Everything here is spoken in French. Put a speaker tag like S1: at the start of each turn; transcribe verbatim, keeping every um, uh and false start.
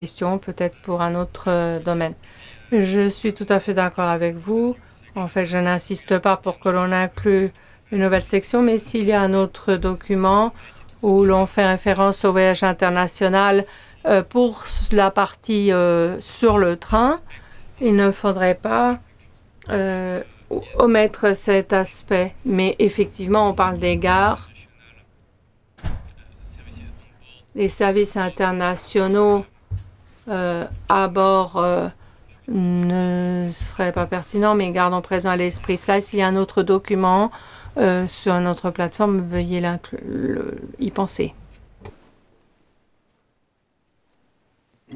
S1: question, peut-être pour un autre euh, domaine. Je suis tout à fait d'accord avec vous. En fait, je n'insiste pas pour que l'on inclue une nouvelle section, mais s'il y a un autre document où l'on fait référence au voyage international euh, pour la partie euh, sur le train, il ne faudrait pas euh, omettre cet aspect. Mais effectivement, on parle des gares. Les services internationaux euh, à bord euh, ne serait pas pertinent, mais gardons présent à l'esprit cela. S'il y a un autre document euh, sur notre plateforme, veuillez y penser.